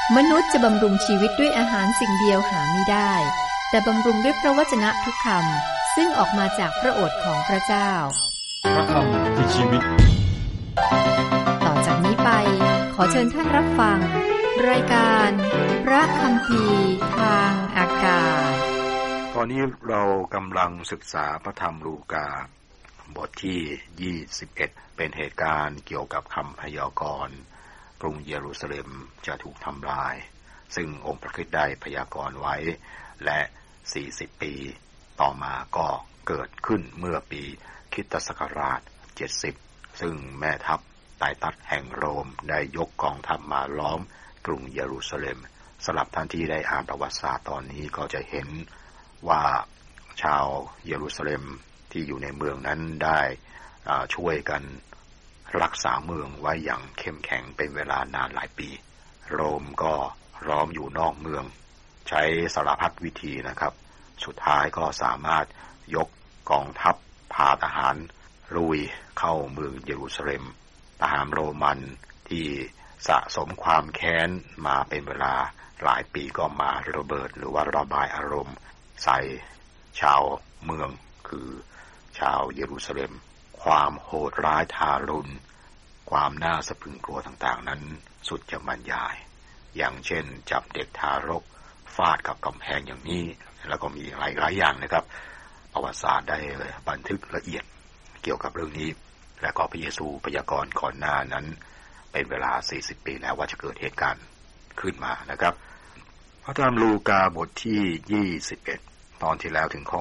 มนุษย์จะบำรุงชีวิตด้วยอาหารสิ่งเดียวหาไม่ได้แต่บำรุงด้วยพระวจนะทุกคำซึ่งออกมาจากพระโอษฐ์ของพระเจ้าพระคำคือชีวิตต่อจากนี้ไปขอเชิญท่านรับฟังรายการพระคัมภีร์ทางอากาศตอนนี้เรากำลังศึกษาพระธรรมลูกาบทที่21เป็นเหตุการณ์เกี่ยวกับคำพยากรณ์กรุงเยรูซาเล็มจะถูกทำลายซึ่งองค์พระคริสต์ได้พยากรณ์ไว้และ40ปีต่อมาก็เกิดขึ้นเมื่อปีคริสตศักราช70ซึ่งแม่ทัพไตตัสแห่งโรมได้ยกกองทัพมาล้อมกรุงเยรูซาเล็มสำหรับท่านที่ได้อ่านประวัติศาสตร์ตอนนี้ก็จะเห็นว่าชาวเยรูซาเล็มที่อยู่ในเมืองนั้นได้ช่วยกันรักษาเมืองไว้อย่างเข้มแข็งเป็นเวลานานหลายปีโรมก็ล้อมอยู่นอกเมืองใช้สารพัดวิธีนะครับสุดท้ายก็สามารถยกกองทัพพาทหารลุยเข้าเมืองเยรูซาเล็มทหารโรมันที่สะสมความแค้นมาเป็นเวลาหลายปีก็มาระเบิดหรือว่าระบายอารมณ์ใส่ชาวเมืองคือชาวเยรูซาเล็มความโหดร้ายทารุณความน่าสะพรึงกลัวต่างๆนั้นสุดจะบรรยายอย่างเช่นจับเด็กทารกฟาดกับกำแพงอย่างนี้แล้วก็มีหลายอย่างนะครับประวัติศาสตร์ได้บันทึกละเอียดเกี่ยวกับเรื่องนี้และก็พระเยซูพยากรณ์ก่อนหน้านั้นเป็นเวลา40ปีแล้วว่าจะเกิดเหตุการณ์ขึ้นมานะครับพระธรรมลูกาบทที่21ตอนที่แล้วถึงข้อ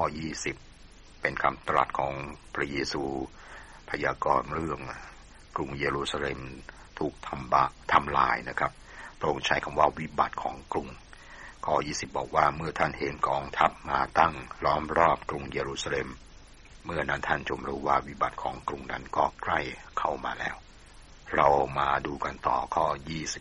20เป็นคำตรัสของพระเยซูพยากรณ์เรื่องกรุงเยรูซาเล็มถูกทำลายนะครับพระองค์ใช้คำว่าวิบัติของกรุงข้อ20บอกว่าเมื่อท่านเห็นกองทัพมาตั้งล้อมรอบกรุงเยรูซาเล็มเมื่อนั้นท่านจงรู้ว่าวิบัติของกรุงนั้นก็ใกล้เข้ามาแล้วเรามาดูกันต่อข้อ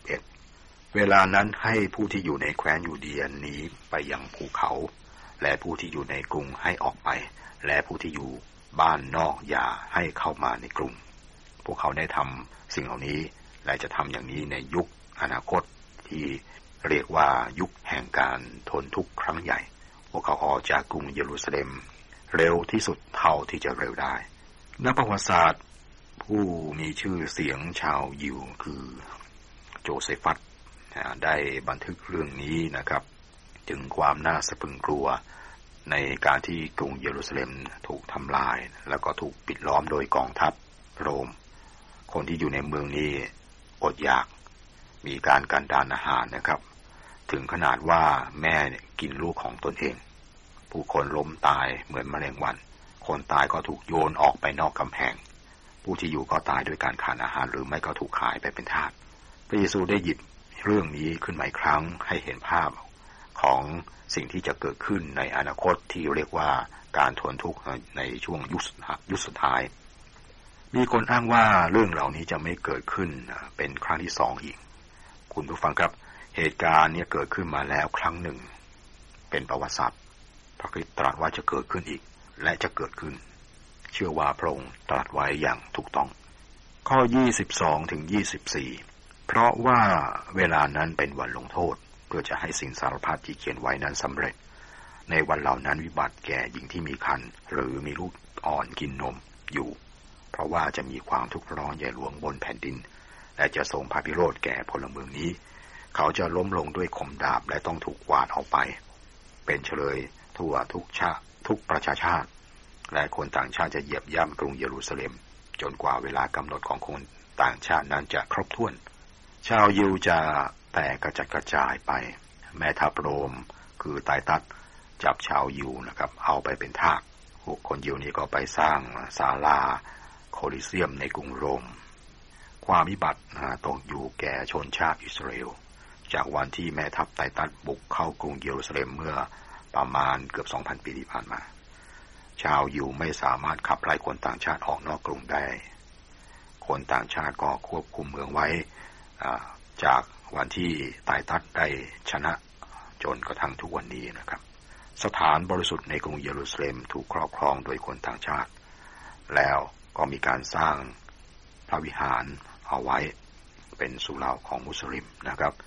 21เวลานั้นให้ผู้ที่อยู่ในแคว้นยูเดียหนีไปยังภูเขาและผู้ที่อยู่ในกรุงให้ออกไปและผู้ที่อยู่บ้านนอกอย่าให้เข้ามาในกรุงพวกเขาได้ทำสิ่งเหล่านี้และจะทำอย่างนี้ในยุคอนาคตที่เรียกว่ายุคแห่งการทนทุกข์ครั้งใหญ่พวกเขาออกจากกรุงเยรูซาเล็มเร็วที่สุดเท่าที่จะเร็วได้นักประวัติศาสตร์ผู้มีชื่อเสียงชาวยิวคือโจเซฟัสได้บันทึกเรื่องนี้นะครับถึงความน่าสะพรึงกลัวในการที่กรุงเยรูซาเล็มถูกทำลายแล้วก็ถูกปิดล้อมโดยกองทัพโรมคนที่อยู่ในเมืองนี้อดอยากมีการกันดารอาหารนะครับถึงขนาดว่าแม่กินลูกของตนเองผู้คนล้มตายเหมือนแมลงวันคนตายก็ถูกโยนออกไปนอกกำแพงผู้ที่อยู่ก็ตายด้วยการขาดอาหารหรือไม่ก็ถูกขายไปเป็นทาสพระเยซูได้หยิบเรื่องนี้ขึ้นมาอีกครั้งให้เห็นภาพของสิ่งที่จะเกิดขึ้นในอนาคตที่เรียกว่าการทนทุกข์ในช่วงยุคสุดท้ายมีคนอ้างว่าเรื่องเหล่านี้จะไม่เกิดขึ้นเป็นครั้งที่2อีกคุณผู้ฟังครับเหตุการณ์นี้เกิดขึ้นมาแล้วครั้งหนึ่งเป็นประวัติศาสตร์พระคริสต์ตรัสว่าจะเกิดขึ้นอีกและจะเกิดขึ้นเชื่อว่าพระองค์ตรัสไว้อย่างถูกต้องข้อ22ถึง24เพราะว่าเวลานั้นเป็นวันลงโทษเพื่อจะให้สิ่งสารพัดที่เขียนไว้นั้นสำเร็จในวันเหล่านั้นวิบัติแก่หญิงที่มีครรภ์หรือมีลูกอ่อนกินนมอยู่เพราะว่าจะมีความทุกข์ร้อนใหญ่หลวงบนแผ่นดินและจะส่งพระพิโรธแก่พลเมืองนี้เขาจะล้มลงด้วยคมดาบและต้องถูกกวาดออกไปเป็นเฉลยทั่วทุกประชาชาติและคนต่างชาติจะเหยียบย่ำกรุงเยรูซาเล็มจนกว่าเวลากำหนดของคนต่างชาตินั้นจะครบถ้วนชาวยิวจะแตกกระจัดกระจายไปแม่ทัพโรมคือไตตัสจับชาวยิวนะครับเอาไปเป็นทาสคนยิวนี้ก็ไปสร้างศาลาโคลิเซียมในกรุงโรมความวิบัติตกอยู่แก่ชนชาติอิสราเอลจากวันที่แม่ทัพไตตัสบุกเข้ากรุงเยรูซาเล็มเมื่อประมาณเกือบ 2,000 ปีที่ผ่านมาชาวยิวไม่สามารถขับไล่คนต่างชาติออกนอกกรุงได้คนต่างชาติก็ควบคุมเมืองไว้จากวันที่ไตตัสได้ชนะจนกระทั่งทุกวันนี้นะครับสถานบริสุทธิ์ในกรุงเยรูซาเล็มถูกครอบครองโดยคนต่างชาติแล้วก็มีการสร้างพระวิหารเอาไว้เป็นสุเหร่าของมุสลิมนะครับ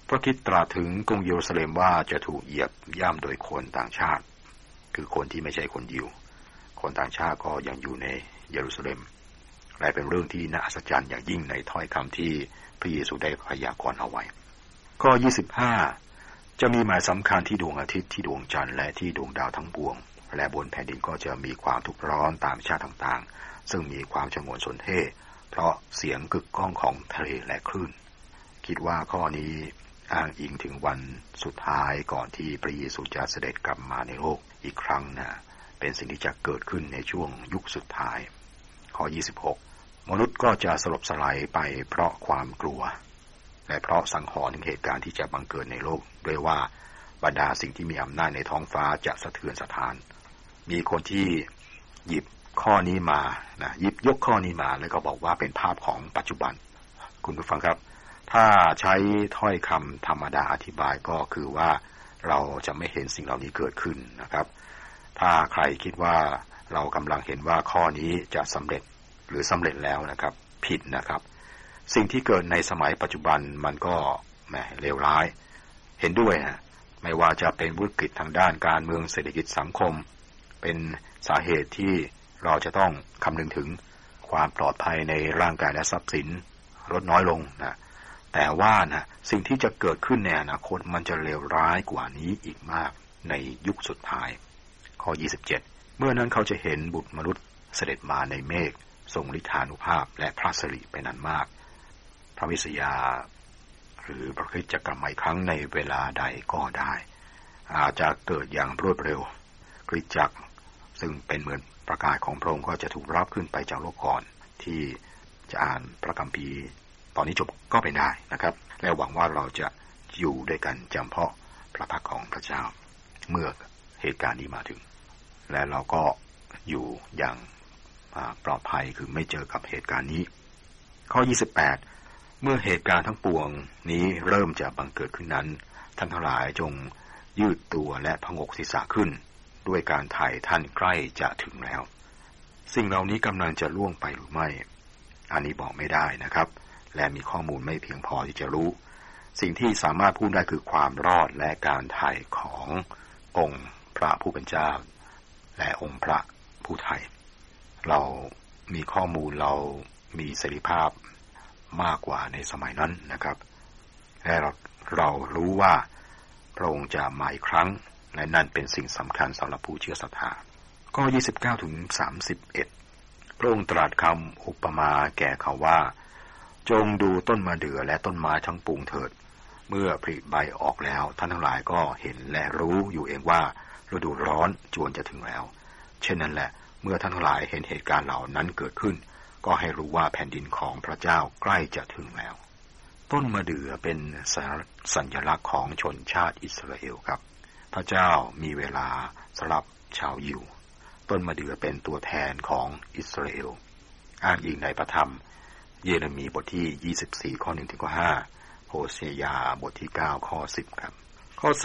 พระคริสต์ตรัสถึงกรุงเยรูซาเล็มว่าจะถูกเหยียบย่ำโดยคนต่างชาติคือคนที่ไม่ใช่คนยิวคนต่างชาติก็ยังอยู่ในเยรูซาเล็มและเป็นเรื่องที่น่าอัศจรรย์อย่างยิ่งในถ้อยคำที่พระเยซูได้พยากรณ์เอาไว้ข้อ25จะมีหมายสำคัญที่ดวงอาทิตย์ที่ดวงจันทร์และที่ดวงดาวทั้งปวงและบนแผ่นดินก็จะมีความทุกข์ร้อนตามชาติต่างๆซึ่งมีความฉงนสนเท่เพราะเสียงกึกก้องของทะเลและคลื่นคิดว่าข้อนี้อ้างอิงถึงวันสุดท้ายก่อนที่พระเยซูจะเสด็จกลับมาในโลกอีกครั้งนะเป็นสิ่งที่จะเกิดขึ้นในช่วงยุคสุดท้ายข้อ26มนุษย์ก็จะสลบสลายไปเพราะความกลัวและเพราะสังหรณ์ถึงเหตุการณ์ที่จะบังเกิดในโลกด้วยว่าบรรดาสิ่งที่มีอำนาจในท้องฟ้าจะสะเทือนสะท้านมีคนที่หยิบข้อนี้มาหยิบยกข้อนี้มาแล้วก็บอกว่าเป็นภาพของปัจจุบันคุณผู้ฟังครับถ้าใช้ถ้อยคำธรรมดาอธิบายก็คือว่าเราจะไม่เห็นสิ่งเหล่านี้เกิดขึ้นนะครับถ้าใครคิดว่าเรากำลังเห็นว่าข้อนี้จะสำเร็จหรือสำเร็จแล้วนะครับผิดนะครับสิ่งที่เกิดในสมัยปัจจุบันมันก็เลวร้ายเห็นด้วยนะไม่ว่าจะเป็นวิกฤตทางด้านการเมืองเศรษฐกิจสังคมเป็นสาเหตุที่เราจะต้องคำนึงถึงความปลอดภัยในร่างกายและทรัพย์สินลดน้อยลงนะแต่ว่านะสิ่งที่จะเกิดขึ้นในอนาคตมันจะเลวร้ายกว่านี้อีกมากในยุคสุดท้ายข้อ27เมื่อนั้นเขาจะเห็นบุตรมนุษย์เสด็จมาในเมฆทรงฤทธานุภาพและพระสิริเป็นอันมากพระวิสยาหรือพระคริสต์จะกลับมาอีกครั้งในเวลาใดก็ได้อาจจะเกิดอย่างรวดเร็วคริสตจักรซึ่งเป็นเหมือนประกาศของพระองค์ก็จะถูกรับขึ้นไปจากโลกก่อนที่จะอ่านพระคัมภีร์ตอนนี้จบก็เป็นได้นะครับและหวังว่าเราจะอยู่ด้วยกันจำเพาะพระพักของพระเจ้าเมื่อเหตุการณ์นี้มาถึงและเราก็อยู่อย่างปลอดภัยคือไม่เจอกับเหตุการณ์นี้ข้อ28เมื่อเหตุการณ์ทั้งปวงนี้เริ่มจะบังเกิดขึ้นนั้นท่านทั้งหลายจงยืดตัวและผงกศีรษะขึ้นด้วยการไถ่ท่านใกล้จะถึงแล้วสิ่งเหล่านี้กำลังจะล่วงไปหรือไม่อันนี้บอกไม่ได้นะครับและมีข้อมูลไม่เพียงพอที่จะรู้สิ่งที่สามารถพูดได้คือความรอดและการไถ่ขององค์พระผู้เป็นเจ้าและองค์พระผู้ไถ่เรามีข้อมูลเรามีเสรีภาพมากกว่าในสมัยนั้นนะครับและเรารู้ว่าพระองค์จะมาอีกครั้งและนั่นเป็นสิ่งสำคัญสำหรับผู้เชื่อศรัทธาข้อ29ถึง31พระองค์ตรัสคำอุปมาแก่เขาว่าจงดูต้นมะเดื่อและต้นไม้ทั้งปวงเถิดเมื่อผลิใบออกแล้วท่านทั้งหลายก็เห็นและรู้อยู่เองว่าฤดูร้อนจวนจะถึงแล้วเช่นนั้นแหละเมื่อท่านทั้งหลายเห็นเหตุการณ์เหล่านั้นเกิดขึ้นก็ให้รู้ว่าแผ่นดินของพระเจ้าใกล้จะถึงแล้วต้นมะเดื่อเป็นสัญลักษณ์ของชนชาติอิสราเอลครับพระเจ้ามีเวลาสำหรับชาวยิวต้นมะเดื่อเป็นตัวแทนของอิสราเอลอ้างอิงในพระธรรมเยเรมีบทที่24ข้อ1ถึงข้อ5โฮเซยาบทที่9ข้อ10ครับข้อ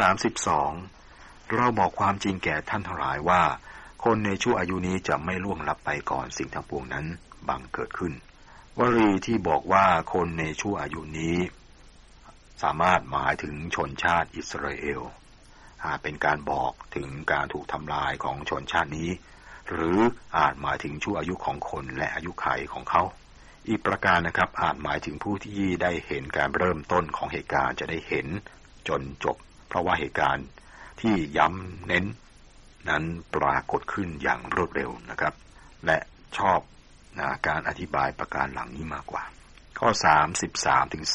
32เราบอกความจริงแก่ท่านทั้งหลายว่าคนในชั่วอายุนี้จะไม่ล่วงลับไปก่อนสิ่งทั้งปวงนั้นบังเกิดขึ้นวลีที่บอกว่าคนในชั่วอายุนี้สามารถหมายถึงชนชาติอิสราเอลอาจเป็นการบอกถึงการถูกทำลายของชนชาตินี้หรืออาจหมายถึงชั่วอายุของคนและอายุขัยของเขาอีกประการนะครับอาจหมายถึงผู้ที่ได้เห็นการเริ่มต้นของเหตุการณ์จะได้เห็นจนจบเพราะว่าเหตุการณ์ที่ย้ำเน้นนั้นปรากฏขึ้นอย่างรวดเร็วนะครับและชอบการอธิบายประการหลังนี้มากกว่าข้อ33ถึง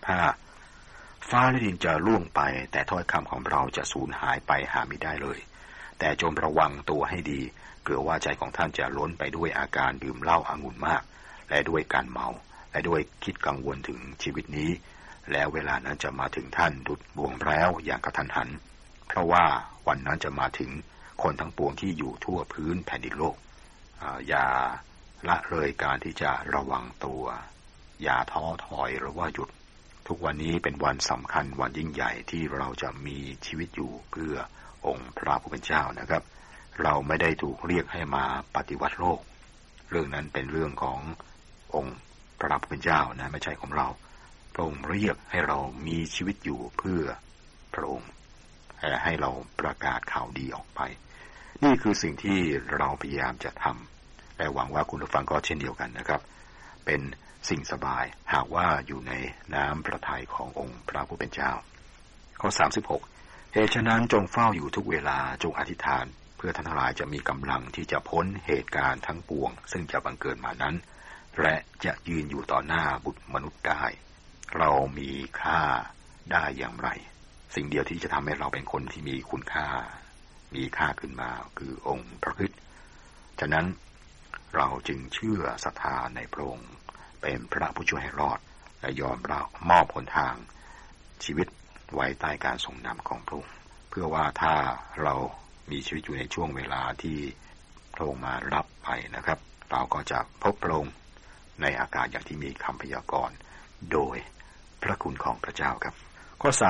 35ฟ้าและดินจะล่วงไปแต่ถ้อยคำของเราจะสูญหายไปหาไม่ได้เลยแต่จงระวังตัวให้ดีเกลือว่าใจของท่านจะล้นไปด้วยอาการดื่มเหล้าองุ่นมากและด้วยการเมาและด้วยคิดกังวลถึงชีวิตนี้แล้วเวลานั้นจะมาถึงท่านดุจบ่วงแล้วอย่างกระทันหันเพราะว่าวันนั้นจะมาถึงคนทั้งปวงที่อยู่ทั่วพื้นแผ่นดินโลกอย่าละเลยการที่จะระวังตัวอย่าท้อถอยหรือว่าหยุดทุกวันนี้เป็นวันสำคัญวันยิ่งใหญ่ที่เราจะมีชีวิตอยู่เพื่อองค์พระผู้เป็นเจ้านะครับเราไม่ได้ถูกเรียกให้มาปฏิวัติโลกเรื่องนั้นเป็นเรื่องขององค์พระผู้เป็นเจ้านะไม่ใช่ของเราพระองค์เรียกให้เรามีชีวิตอยู่เพื่อพระองค์ให้เราประกาศข่าวดีออกไปนี่คือสิ่งที่เราพยายามจะทำและหวังว่าคุณผู้ฟังก็เช่นเดียวกันนะครับเป็นสิ่งสบายหากว่าอยู่ในน้ำพระทัยขององค์พระผู้เป็นเจ้าข้อ36เหตุฉะนั้นจงเฝ้าอยู่ทุกเวลาจงอธิษฐานเพื่อท่านทั้งหลายจะมีกำลังที่จะพ้นเหตุการณ์ทั้งปวงซึ่งจะบังเกิดมานั้นและจะยืนอยู่ต่อหน้าบุตรมนุษย์ได้เรามีค่าได้อย่างไรสิ่งเดียวที่จะทำให้เราเป็นคนที่มีคุณค่ามีค่าขึ้นมาคือองค์พระคริสต์ฉะนั้นเราจึงเชื่อศรัทธาในพระองค์เป็นพระผู้ช่วยให้รอดและยอมรับมอบหนทางชีวิตไว้ใต้การทรงนำของพระองค์เพื่อว่าถ้าเรามีชีวิตอยู่ในช่วงเวลาที่พระองค์มารับไปนะครับเราก็จะพบพระองค์ในอากาศอย่างที่มีคำพยากรณ์โดยพระคุณของพระเจ้าครับข้อ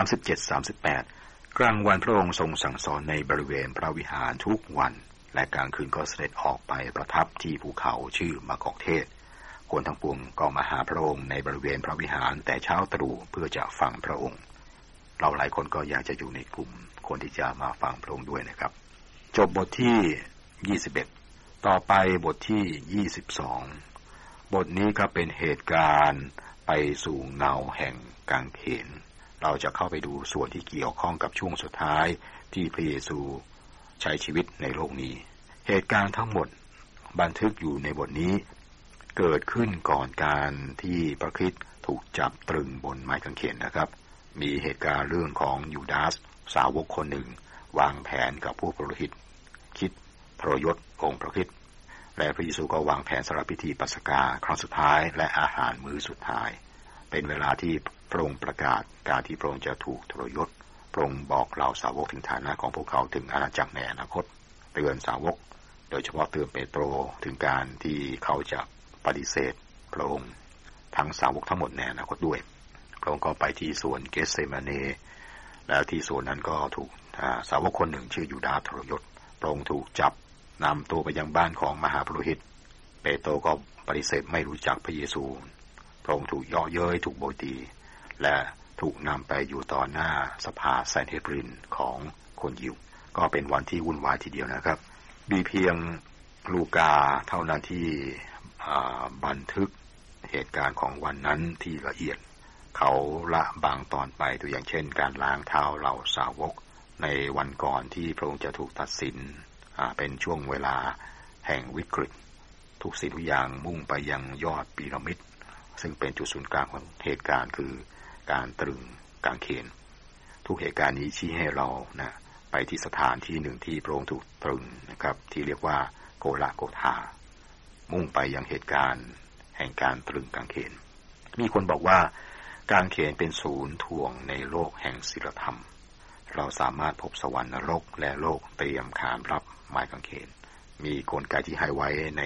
37-38กลางวันพระองค์ทรงสั่งสอนในบริเวณพระวิหารทุกวันและกลางคืนก็เสด็จออกไปประทับที่ภูเขาชื่อมะกอกเทศคนทั้งปวงก็มาหาพระองค์ในบริเวณพระวิหารแต่เช้าตรู่เพื่อจะฟังพระองค์เราหลายคนก็อยากจะอยู่ในกลุ่มคนที่จะมาฟังพระองค์ด้วยนะครับจบบทที่21ต่อไปบทที่22บทนี้ก็เป็นเหตุการณ์ไปสู่เงาแห่งกางเขนเราจะเข้าไปดูส่วนที่เกี่ยวข้องกับช่วงสุดท้ายที่พระเยซูใช้ชีวิตในโลกนี้เหตุการณ์ทั้งหมดบันทึกอยู่ในบทนี้เกิดขึ้นก่อนการที่พระคริสต์ถูกจับตรึงบนไม้กางเขนนะครับมีเหตุการณ์เรื่องของยูดาสสาวกคนหนึ่งวางแผนกับผู้ปุโรหิตคิดทรยศองค์พระคริสต์และพระเยซูก็วางแผนสำหรับพิธีปัสกาครั้งสุดท้ายและอาหารมื้อสุดท้ายเป็นเวลาที่พระองค์ประกาศการที่พระองค์จะถูกทรยศพระองค์บอกเหล่าสาวกถึงฐานะของพวกเขาถึงอาณาจักรในอนาคตเตือนสาวกโดยเฉพาะเตือนเปโตรถึงการที่เขาจะปฏิเสธพระองค์ทั้งสาวกทั้งหมดในอนาคตด้วยพระองค์ก็ไปที่สวนเกสเซมาเนแล้วที่สวนนั้นก็ถูกสาวกคนหนึ่งชื่อยูดาสทรยศพระองค์ถูกจับนำตัวไปยังบ้านของมหาปุโรหิตเปโตรก็ปฏิเสธไม่รู้จักพระเยซูพระองค์ถูกเยาะเย้ยถูกโบยตีและถูกนำไปอยู่ต่อหน้าสภาแซนเฮดรินของคนยิวก็เป็นวันที่วุ่นวายทีเดียวนะครับมีเพียงลูกาเท่านั้นที่บันทึกเหตุการณ์ของวันนั้นที่ละเอียดเขาละบางตอนไปตัวอย่างเช่นการล้างเท้าเหล่าสาวกในวันก่อนที่พระองค์จะถูกตัดสินเป็นช่วงเวลาแห่งวิกฤตทุกสิ่งทุกอย่างมุ่งไปยังยอดพีระมิดซึ่งเป็นจุดศูนย์กลางของเหตุการณ์คือการตรึงกางเขนทุกเหตุการณ์นี้ชี้ให้เรานะไปที่สถานที่หนึ่งที่พระองค์ถูกตรึงนะครับที่เรียกว่าโกลาโกธามุ่งไปยังเหตุการณ์แห่งการตรึงกางเขนมีคนบอกว่ากางเขนเป็นศูนย์ถ่วงในโลกแห่งศีลธรรมเราสามารถพบสวรรค์นรกและโลกเตรียมขานรับไม้กางเขนมีกลไกที่ให้ไว้ใน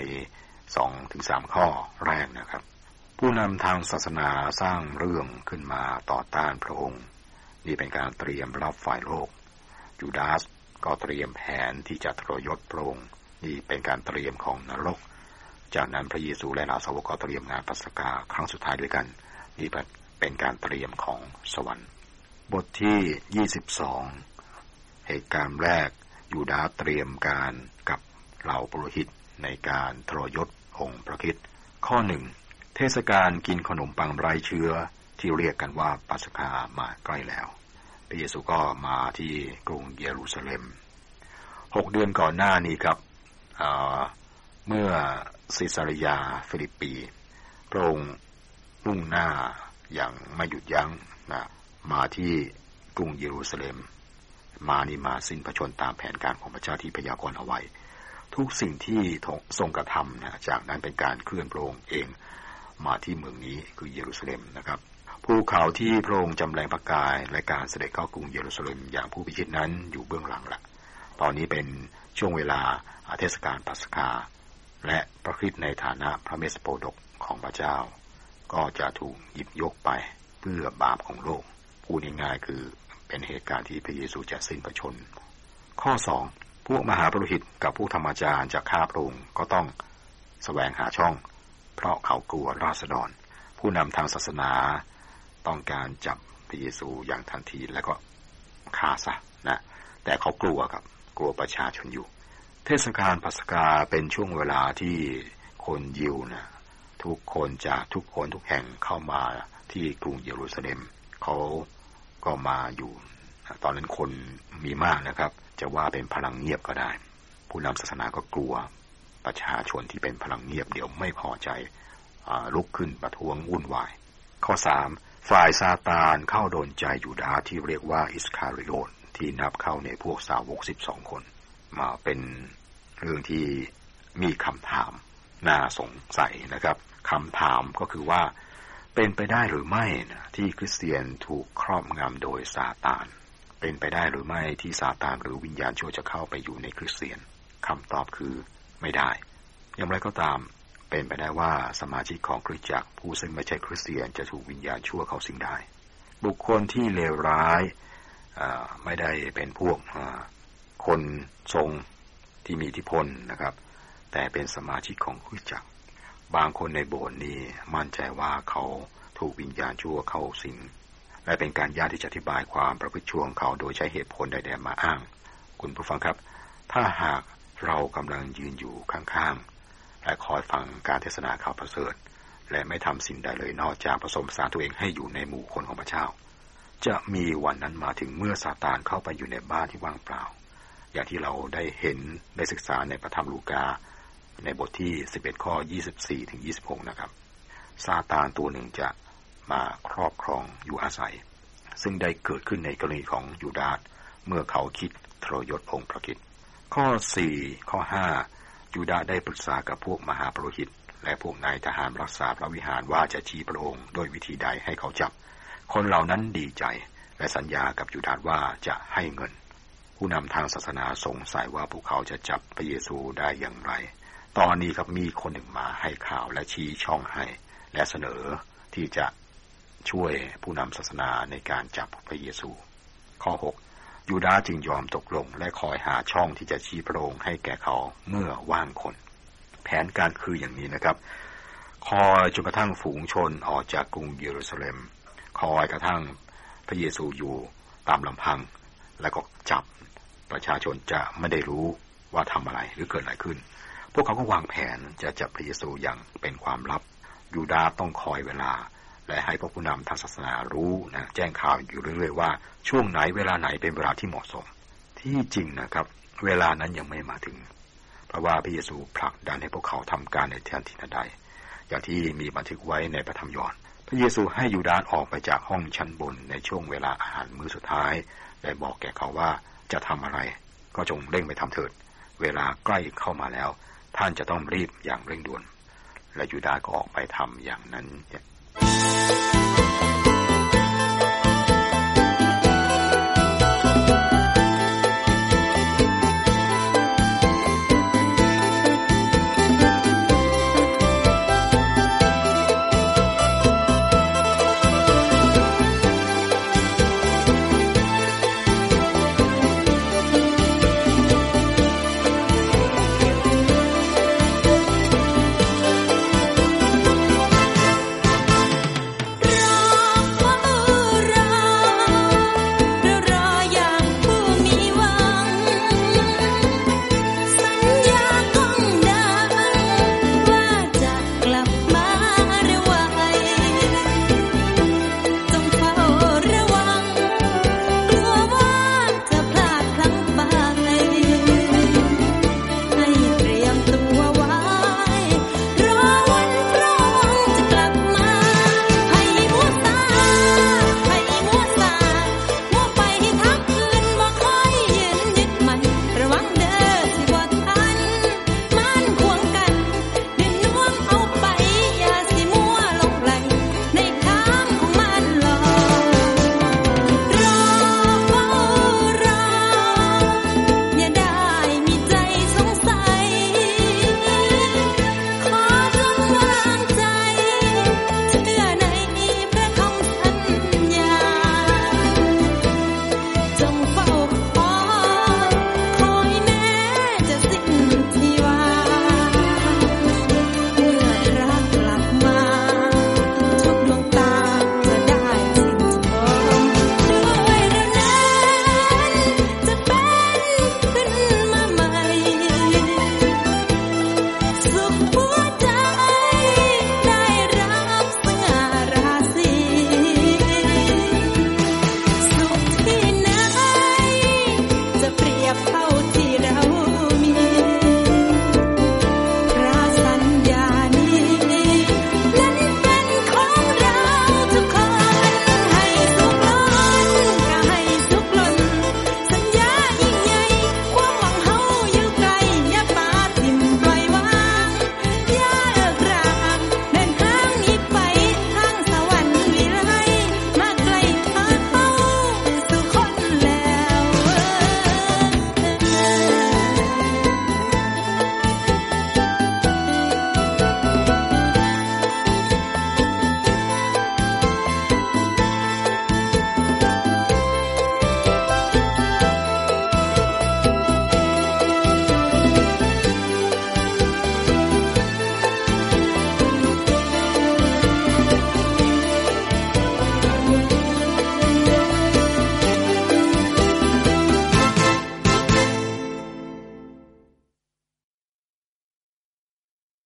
2-3 ข้อแรกนะครับผู้นำทางศาสนาสร้างเรื่องขึ้นมาต่อต้านพระองค์นี่เป็นการเตรียมรับฝ่ายโลกยูดาสก็เตรียมแผนที่จะทรยศพระองค์นี่เป็นการเตรียมของนรกจากนั้นพระเยซูและเหล่าสาวกก็เตรียมงานปัสกาครั้งสุดท้ายด้วยกันนี่เป็นการเตรียมของสวรรค์บทที่22เหตุการณ์แรกยูดาสเตรียมการกับเหล่าปุโรหิตในการทรยศองค์พระคริสต์ข้อ1เทศกาลกินขนมปังไร้เชื้อที่เรียกกันว่าปัสกามาใกล้แล้วพระเยซูก็มาที่กรุงเยรูซาเล็ม6 เดือนก่อนหน้านี้ครับเมื่อซิซาริยาฟิลิปปีพระองค์มุ่งหน้าอย่างไม่หยุดยั้งนะมาที่กรุงเยรูซาเล็มมาสิ้นพระชนม์ตามแผนการของพระเจ้าที่พยากรณ์เอาไว้ทุกสิ่งที่ทรงกระทำนะจากนั้นเป็นการเคลื่อนพระองค์เองมาที่เมืองนี้คือเยรูซาเล็มนะครับภูเขาที่พระองค์จำแรงพระกายและการเสด็จเข้ากรุงเยรูซาเล็มอย่างผู้พิชิตนั้นอยู่เบื้องหลังละตอนนี้เป็นช่วงเวลาเทศกาลปัสกาและพระคริสต์ในฐานะพระเมสสโปดกของพระเจ้าก็จะถูกหยิบยกไปเพื่อบาปของโลกพูดง่ายๆคือเป็นเหตุการณ์ที่พระเยซูจะสิ้นพระชนม์ข้อ2พวกมหาปุโรหิตกับผู้ธรรมจารย์จะฆ่าพระองค์ก็ต้องแสวงหาช่องเพราะเขากลัวราษฎรผู้นำทางศาสนาต้องการจับพระเยซูอย่างทันทีแล้วก็ฆ่าซะนะแต่เขากลัวครับกลัวประชาชนอยู่เทศกาลปัสกาเป็นช่วงเวลาที่คนยิวนะทุกคนจากทุกคนทุกแห่งเข้ามาที่กรุงเยรูซาเล็มเขาก็มาอยู่ตอนนั้นคนมีมากนะครับจะว่าเป็นพลังเงียบก็ได้ผู้นำศาสนาก็กลัวประชาชนที่เป็นพลังเงียบเดี๋ยวไม่พอใจลุกขึ้นประท้วงวุ่นวายข้อ3ฝ่ายซาตานเข้าโดนใจยูดาห์ที่เรียกว่าอิสคาริโอตที่นับเข้าในพวกสาวก12คนมาเป็นเรื่องที่มีคำถามน่าสงสัยนะครับคำถามก็คือว่าเป็นไปได้หรือไม่นะที่คริสเตียนถูกครอบงำโดยซาตานเป็นไปได้หรือไม่ที่ซาตานหรือวิญญาณชั่วจะเข้าไปอยู่ในคริสเตียนคำตอบคือไม่ได้อย่างไรก็ตามเป็นไปได้ว่าสมาชิกของคริสตจักรผู้ซึ่งไม่ใช่คริสเตียนจะถูกวิญญาณชั่วเข้าสิงได้บุคคลที่เลวร้ายไม่ได้เป็นพวกคนทรงที่มีอิทธิพลนะครับแต่เป็นสมาชิกของคริสตจักรบางคนในโบสถ์นี้มั่นใจว่าเขาถูกวิญญาณชั่วเข้าสิงและเป็นการยากที่จะอธิบายความประพฤติชั่วของเขาโดยใช้เหตุผลใดๆมาอ้างคุณผู้ฟังครับถ้าหากเรากำลังยืนอยู่ข้างๆและคอยฟังการเทศนาข่าวประเสริฐและไม่ทำสิ่งใดเลยนอกจากผสมผสานตัวเองให้อยู่ในหมู่คนของพระเจ้าจะมีวันนั้นมาถึงเมื่อซาตานเข้าไปอยู่ในบ้านที่ว่างเปล่าอย่างที่เราได้เห็นได้ศึกษาในพระธรรมลูกาในบทที่11ข้อ24ถึง26นะครับซาตานตัวหนึ่งจะมาครอบครองอยู่อาศัยซึ่งได้เกิดขึ้นในกรณีของยูดาห์เมื่อเขาคิดทรยศองค์พระคริสต์ข้อ4ข้อ5ยูดาห์ได้ปรึกษากับพวกมหาปุโรหิตและพวกนายทหารรักษาพระวิหารว่าจะชี้พระองค์โดยวิธีใดให้เขาจับคนเหล่านั้นดีใจและสัญญากับยูดาห์ว่าจะให้เงินผู้นำทางศาสนาสงสัยว่าพวกเขาจะจับพระเยซูได้อย่างไรตอนนี้ครับมีคนหนึ่งมาให้ข่าวและชี้ช่องให้และเสนอที่จะช่วยผู้นำศาสนาในการจับพระเยซูข้อ6ยูดาห์จึงยอมตกลงและคอยหาช่องที่จะชี้พระองค์ให้แก่เขาเมื่อว่างคนแผนการคืออย่างนี้นะครับคอยจนกระทั่งฝูงชนออกจากกรุงเยรูซาเล็มคอยกระทั่งพระเยซูอยู่ตามลำพังแล้วก็จับประชาชนจะไม่ได้รู้ว่าทำอะไรหรือเกิดอะไรขึ้นพวกเขาก็วางแผนจะจับพระเยซูอย่างเป็นความลับยูดาห์ต้องคอยเวลาและให้พวกผู้นำทางศาสนารู้นะแจ้งข่าวอยู่เรื่อยๆว่าช่วงไหนเวลาไหนเป็นเวลาที่เหมาะสมที่จริงนะครับเวลานั้นยังไม่มาถึงเพราะว่าพระเยซูผลักดันให้พวกเขาทำการในทันทีทันใดอย่างที่มีบันทึกไว้ในพระธรรมยอห์นพระเยซูให้ยูดาห์ออกไปจากห้องชั้นบนในช่วงเวลาอาหารมื้อสุดท้ายและบอกแก่เขาว่าจะทำอะไรก็จงเร่งไปทำเถิดเวลาใกล้เข้ามาแล้วท่านจะต้องรีบอย่างเร่งด่วนและยูดาห์ก็ออกไปทำอย่างนั้น